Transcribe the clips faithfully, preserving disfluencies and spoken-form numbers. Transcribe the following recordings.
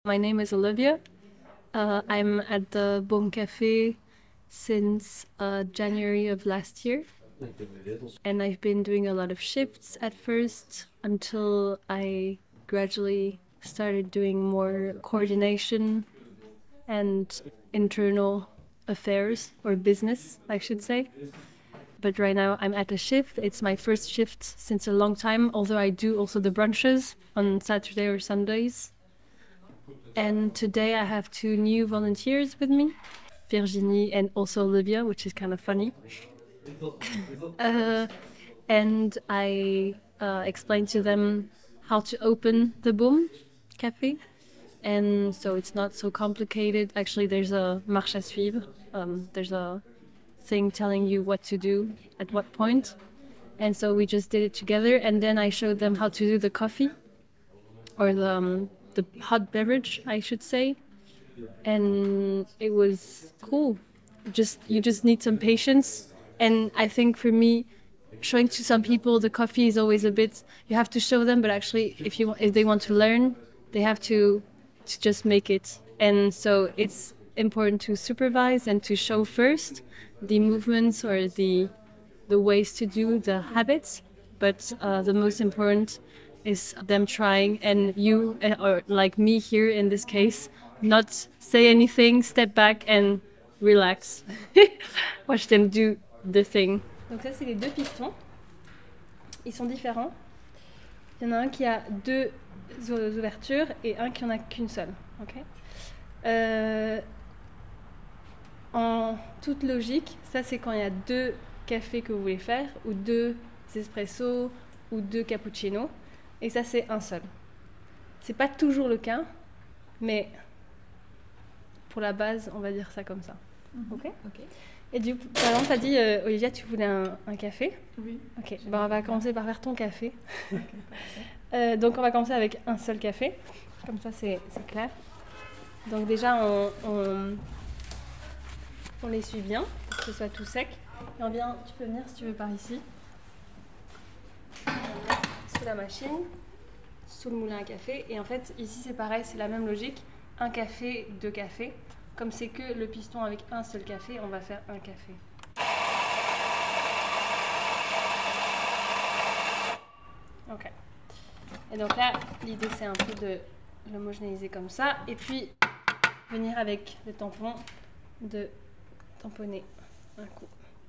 My name is Olivia. Uh, I'm at the Bon Café since uh, January of last year. And I've been doing a lot of shifts at first until I gradually started doing more coordination and internal affairs, or business, I should say. But right now I'm at a shift. It's my first shift since a long time, although I do also the brunches on Saturday or Sundays. And today I have two new volunteers with me, Virginie and also Olivia, which is kind of funny. uh, and I uh, explained to them how to open the Boom Cafe. And so it's not so complicated. Actually, there's a marche à suivre. Um, there's a thing telling you what to do at what point. And so we just did it together. And then I showed them how to do the coffee, or the, um, the hot beverage, I should say. And it was cool. Just you just need some patience. And I think for me, showing to some people the coffee is always a bit, you have to show them, but actually if you if they want to learn, they have to to just make it. And so it's important to supervise and to show first the movements or the the ways to do the habits, but uh, the most important is them trying, and you, or like me here in this case, not say anything, step back and relax. Watch them do the thing. Donc ça, c'est les deux pistons. Ils sont différents. Il y en a un qui a deux ouvertures et un qui en a qu'une seule. Okay. Euh, en toute logique, ça c'est quand il y a deux cafés que vous voulez faire, ou deux espressos, ou deux cappuccinos, et ça c'est un seul. C'est pas toujours le cas, mais pour la base, on va dire ça comme ça. Mm-hmm. Ok. Ok. Et du coup, par exemple, tu as dit, euh, Olivia, tu voulais un, un café. Oui. Ok, ben, on va commencer par faire ton café. Okay, euh, donc, on va commencer avec un seul café. Comme ça, c'est, c'est clair. Donc, déjà, on, on, on l'essuie bien pour que ce soit tout sec. Et on vient, tu peux venir si tu veux par ici. On va mettre sous la machine, sous le moulin à café. Et en fait, ici, c'est pareil, c'est la même logique. Un café, deux cafés. Comme c'est que le piston avec un seul café, on va faire un café. Ok. Et donc là, l'idée c'est un peu de l'homogénéiser comme ça. Et puis, venir avec le tampon, de tamponner un coup.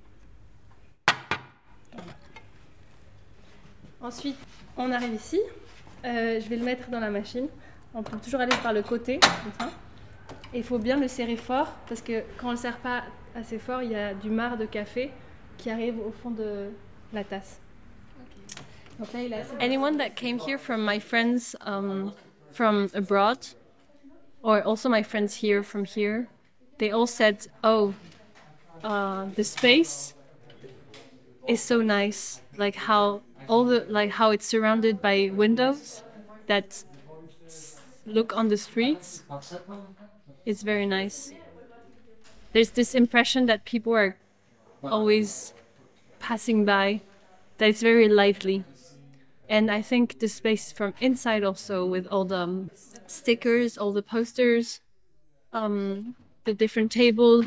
Voilà. Ensuite, on arrive ici. Euh, je vais le mettre dans la machine. On peut toujours aller par le côté, comme ça. Et il faut bien le serrer fort, parce que quand on ne le serre pas assez fort, il y a du marc de café qui arrive au fond de la tasse. Okay. Donc là, il a assez... Anyone that came here from my friends um, from abroad, or also my friends here from here, they all said, oh, uh, the space is so nice, like how all the like how it's surrounded by windows that look on the streets. It's very nice. There's this impression that people are always passing by, that it's very lively. And I think the space from inside also, with all the um, stickers, all the posters, um, the different tables,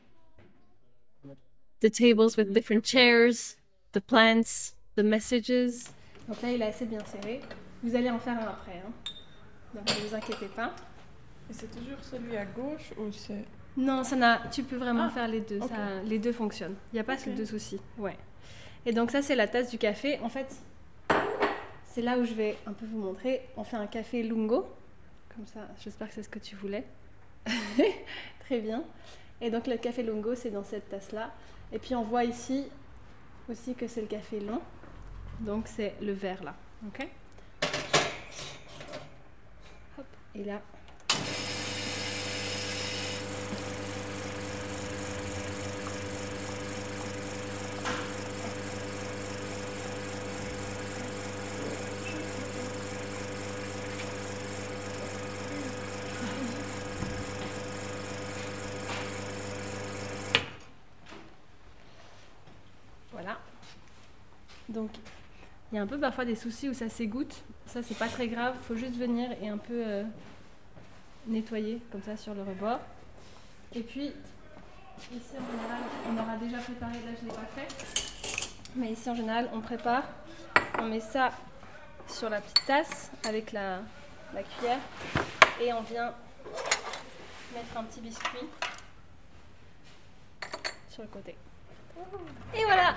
the tables with different chairs, the plants, the messages. Donc là, il est assez bien serré. Vous allez en faire un après, hein. Donc ne vous inquiétez pas. Et c'est toujours celui à gauche ou c'est... Non, ça n'a... tu peux vraiment ah, faire les deux. Okay. Ça... Les deux fonctionnent. Il n'y a pas okay. de souci. Ouais. Et donc ça, c'est la tasse du café. En fait, c'est là où je vais un peu vous montrer. On fait un café lungo. Comme ça, j'espère que c'est ce que tu voulais. Très bien. Et donc le café lungo, c'est dans cette tasse-là. Et puis on voit ici aussi que c'est le café long. Donc c'est le vert là. Ok. Hop. Et là... Voilà. Donc, il y a un peu parfois des soucis où ça s'égoutte. Ça, c'est pas très grave. Il faut juste venir et un peu euh, nettoyer comme ça sur le rebord. Et puis, ici en général, on aura déjà préparé, là je ne l'ai pas fait, mais ici en général, on prépare, on met ça sur la petite tasse avec la, la cuillère et on vient mettre un petit biscuit sur le côté. Et voilà!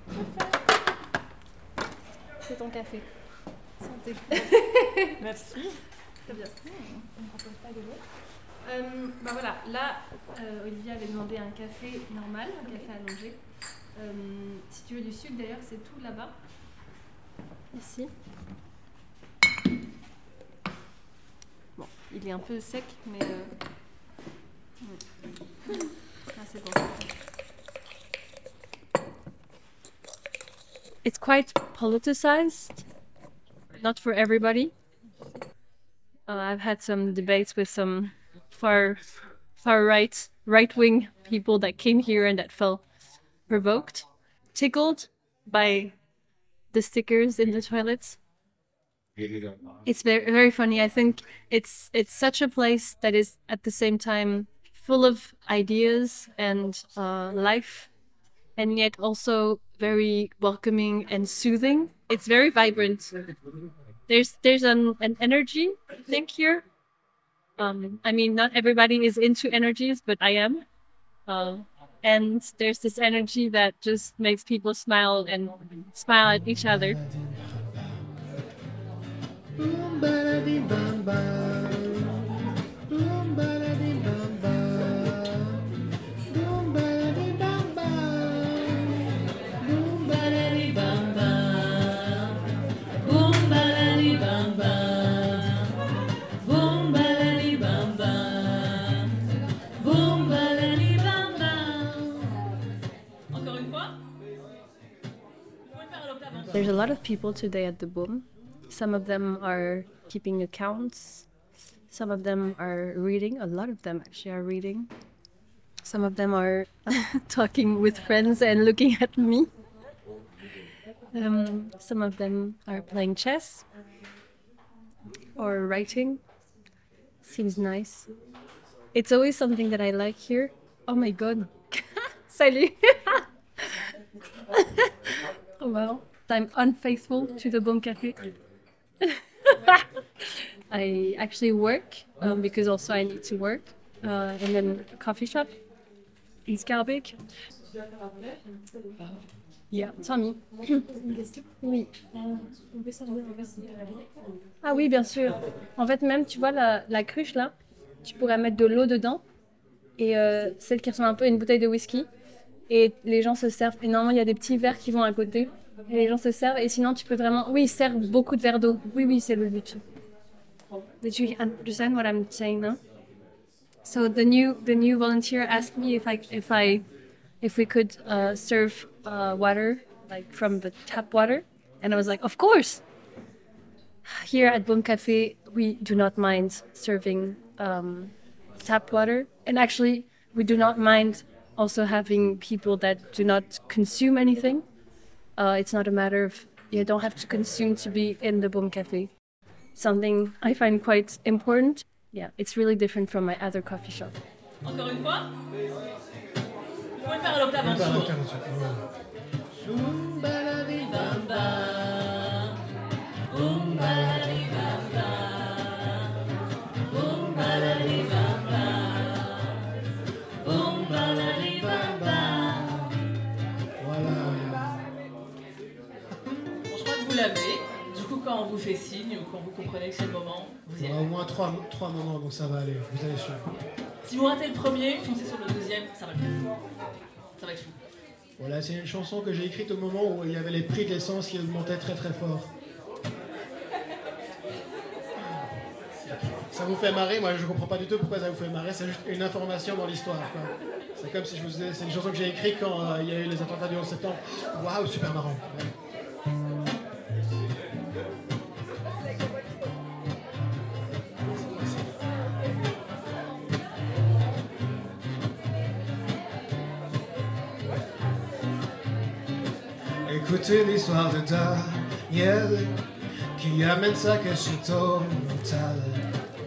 C'est ton café. Santé. Merci. Très bien. On ne propose pas de l'eau. Euh, bah voilà, là, euh, Olivier avait demandé un café normal, un café allongé. Euh, si tu veux du sucre, d'ailleurs, c'est tout là-bas. Ici. Bon, il est un peu sec, mais... Euh... Ah, c'est bon. It's quite politicized, not for everybody. Uh, I've had some debates with some far, far right, right wing people that came here and that felt provoked, tickled by the stickers in the toilets. It's very, very funny. I think it's it's such a place that is at the same time full of ideas and uh, life, and yet also very welcoming and soothing. It's very vibrant. There's there's an, an energy, I think, here. Um, I mean, not everybody is into energies, but I am. Uh, and there's this energy that just makes people smile and smile at each other. There's a lot of people today at the Boom. Some of them are keeping accounts. Some of them are reading. A lot of them actually are reading. Some of them are talking with friends and looking at me. Um, some of them are playing chess or writing. Seems nice. It's always something that I like here. Oh my god. Salut. Oh wow. I'm unfaithful to the Boom Café. I actually work um, because also I need to work uh, and then a coffee shop in Schaerbeek. Uh, yeah, Tommy. Oui. Ah oui, bien sûr. En fait, même, tu vois, la, la cruche là, tu pourrais mettre de l'eau dedans et euh, celle qui ressemble un peu à une bouteille de whisky. Et les gens se servent. Et normalement, il y a des petits verres qui vont à côté. Et les gens se servent. Et sinon, tu peux vraiment... Oui, ils servent beaucoup de verres d'eau. Oui, oui, c'est le but. Did you understand what I'm saying now? So the new the new volunteer asked me if I if I if we could uh, serve uh, water like from the tap water, and I was like, of course. Here at Boom Café, we do not mind serving um, tap water, and actually, we do not mind also having people that do not consume anything. Uh, it's not a matter of you don't have to consume to be in the Boom Café. Something I find quite important. Yeah, it's really different from my other coffee shop. Encore une fois. Vous pouvez faire l'octave en dessous. Vous l'avez, du coup quand on vous fait signe ou quand vous comprenez que c'est le moment, vous y allez. Au moins trois, trois moments, donc ça va aller, vous allez suivre. Si vous ratez le premier, foncez sur le deuxième, ça va le faire. Ça va être fou. Voilà, c'est une chanson que j'ai écrite au moment où il y avait les prix de l'essence qui augmentaient très très fort. Ça vous fait marrer, moi je comprends pas du tout pourquoi ça vous fait marrer, c'est juste une information dans l'histoire. Quoi. C'est comme si je vous disais, c'est une chanson que j'ai écrite quand euh, il y a eu les attentats du onze septembre. Waouh, super marrant. Ouais. Écoutez l'histoire de Daniel qui amène sa cachette au mental. Quand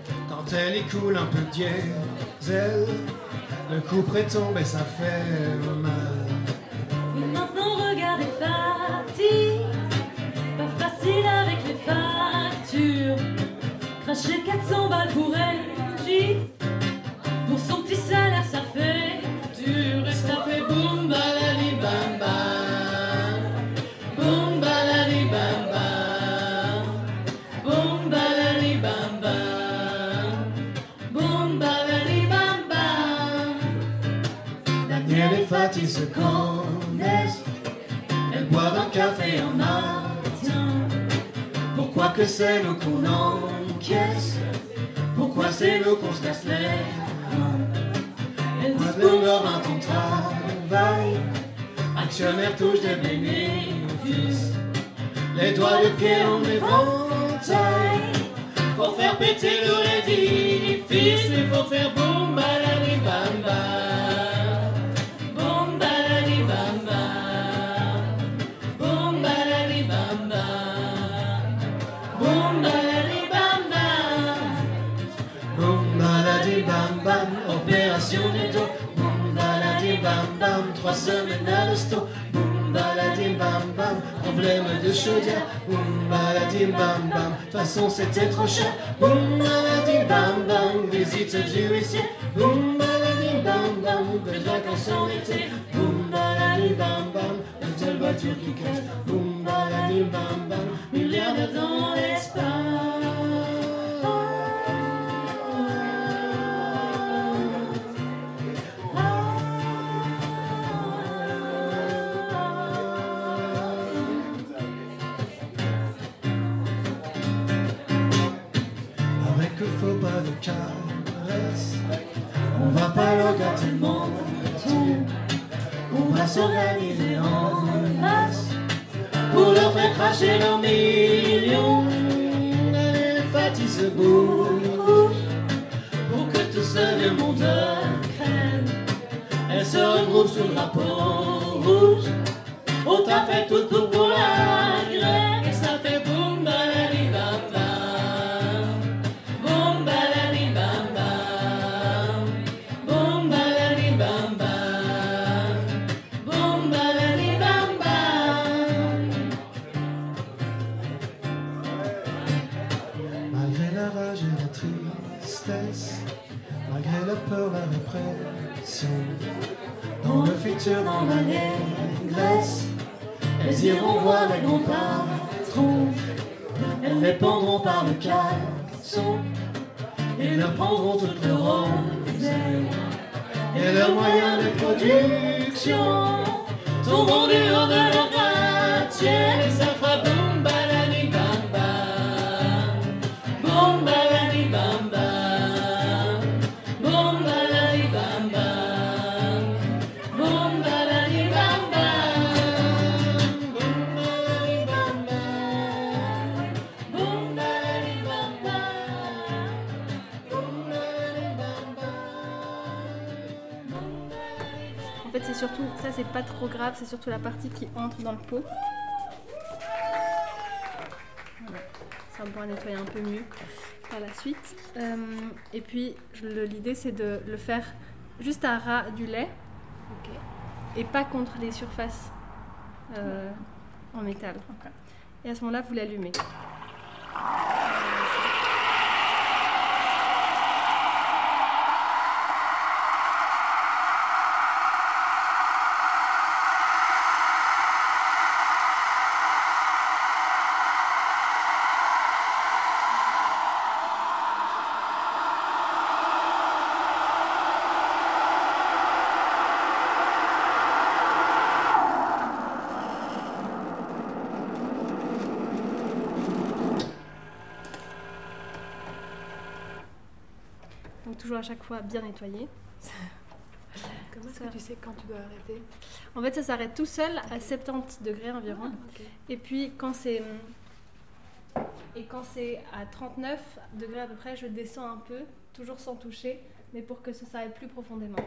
Quand elle y coule un peu de diesel, le coup prétombe et ça fait mal. Et maintenant regarde les parties, pas facile avec les factures. Cracher quatre cents balles pour un J, pour son petit salaire ça fait dur. Et ça fait boum balali bam bam, boum balali bam bam, boum balali bam bam, boum balali bam bam. Daniel et Fatih se connaissent, elles boivent un café en matin. Pourquoi que c'est nous qu'on encaisse? Pourquoi c'est nous qu'on se casse les reins? Elles disent pour leur un ton travail, actionnaire touche des bénéfices. Les doigts de pied en éventail, pour faire péter tout l'édifice. Il faut faire boum balali bam bam, boum balali bam bam, boum balali bam bam, boum balali bam bam, boum balali bam bam, opération du dos. Boum balali bam bam, trois semaines à l'hosto. Boum baladi bam bam, problème de chaudière. Boum baladi bam bam, de toute façon c'était trop cher. Boum baladi bam bam, visite du huissier. Boum baladi bam bam, belles vacances en été. Boum baladi bam bam, une telle voiture qui casse. Boum baladi bam bam, milliardaire dans l'espace. Avec le faux pas de caresse, on va pas leur gâter le menton. On va s'organiser en masse pour leur faire cracher leurs millions. Allez, les Fatih se bougent pour que tout ce vieux monde crème. Elles se regroupent sous le drapeau rouge. On t'a fait tout tout pour la grève. Et ça fait boum balali bam bam, boum balali bam bam, boum balali bam bam, boum balali bam bam. Malgré la rage et la tristesse, malgré la peur, la répression, dans le futur, dans la négresse, elles iront voir les grands patrons. Elles les pendront par le caleçon et leur prendront toutes leurs oseilles. Et leurs moyens de production tomberont du haut de leur gratte-ciel. Et ça fera boum balali bam bam, boum balali bam bam, boum balali bam bam, boum balali bam bam, boum balali bam bam, boum balali bam bam, boum balali bam bam. En fait, c'est surtout, ça c'est pas trop grave, c'est surtout la partie qui entre dans le pot. Voilà. Ça on pourra nettoyer un peu mieux par la suite. Euh, et puis, je- le- l'idée c'est de le faire juste à ras du lait et pas contre les surfaces euh, en métal. Et à ce moment-là, vous l'allumez. Donc toujours à chaque fois bien nettoyer. Comment est-ce que tu sais quand tu dois arrêter? En fait, ça s'arrête tout seul à soixante-dix degrés environ. Ok. Et puis quand c'est et quand c'est à trente-neuf degrés à peu près, je descends un peu, toujours sans toucher, mais pour que ça s'arrête plus profondément.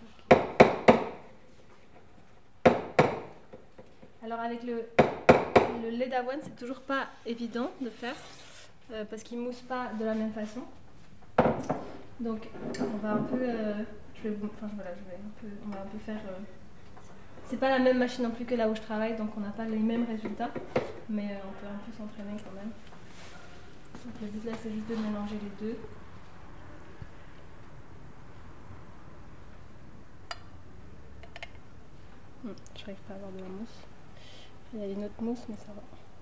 Alors avec le, le lait d'avoine, c'est toujours pas évident de faire euh, parce qu'il mousse pas de la même façon. Donc on va un peu, euh, je vais vous, enfin voilà, je vais un peu, on va un peu faire. Euh, c'est pas la même machine non plus que là où je travaille, donc on n'a pas les mêmes résultats, mais euh, on peut un peu s'entraîner quand même. Donc le but là, c'est juste de mélanger les deux. Hum, je n'arrive pas à avoir de la mousse. Il y a une autre mousse, mais ça va.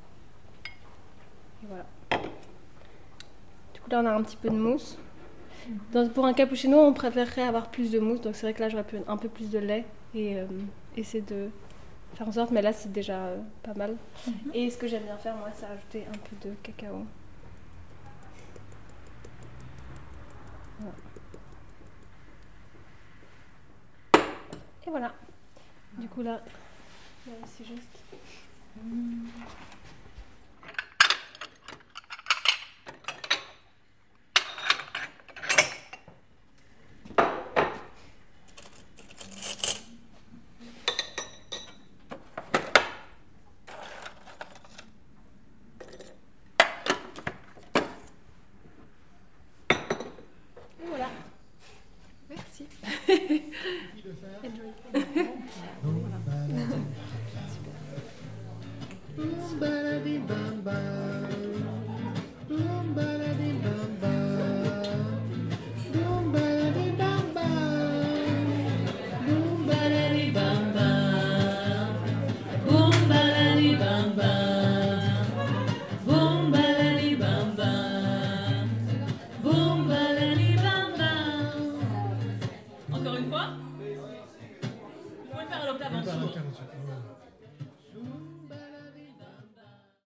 Et voilà. Du coup là, on a un petit peu de mousse. Donc, pour un cappuccino, on préférerait avoir plus de mousse, donc c'est vrai que là j'aurais pu un peu plus de lait et euh, essayer de faire en sorte, mais là c'est déjà euh, pas mal. Mm-hmm. Et ce que j'aime bien faire, moi, c'est rajouter un peu de cacao. Voilà. Et voilà. Du coup là, là c'est juste.